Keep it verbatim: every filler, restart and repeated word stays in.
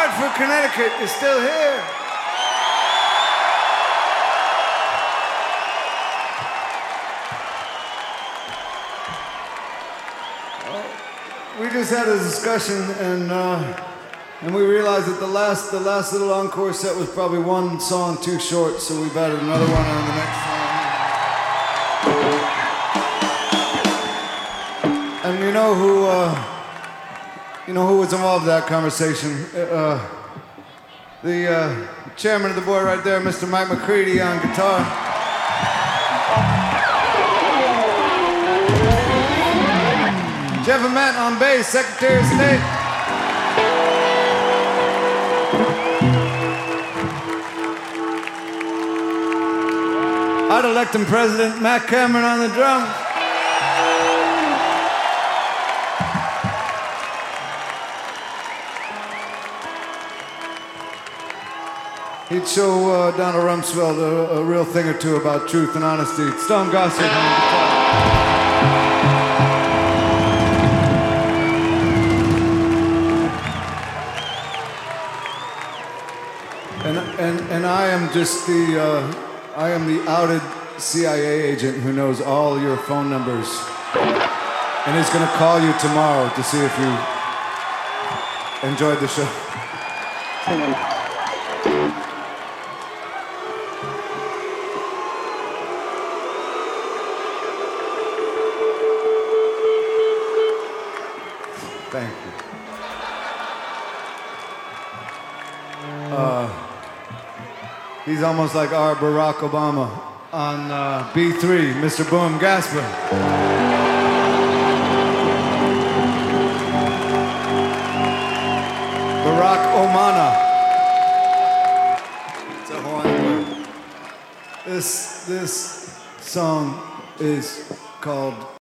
Hartford, Connecticut is still here. We just had a discussion, and uh, and we realized that the last the last little encore set was probably one song too short, so we've added another one on the next song. And you know who uh, you know who was involved in that conversation? Uh, the uh, chairman of the board right there, Mister Mike McCready on guitar. Jeff Ament on bass, Secretary of State. I'd elect him president, Matt Cameron on the drums. He'd show uh, Donald Rumsfeld a, a real thing or two about truth and honesty. Stone Gossard on guitar. And, and, and I am just the, uh, I am the outed C I A agent who knows all your phone numbers and is gonna call you tomorrow to see if you enjoyed the show. Thank you. Uh, He's almost like our Barack Obama on uh, B three, Mister Boom Gasper. Barack Omana. It's a Hawaiian word. This, this song is called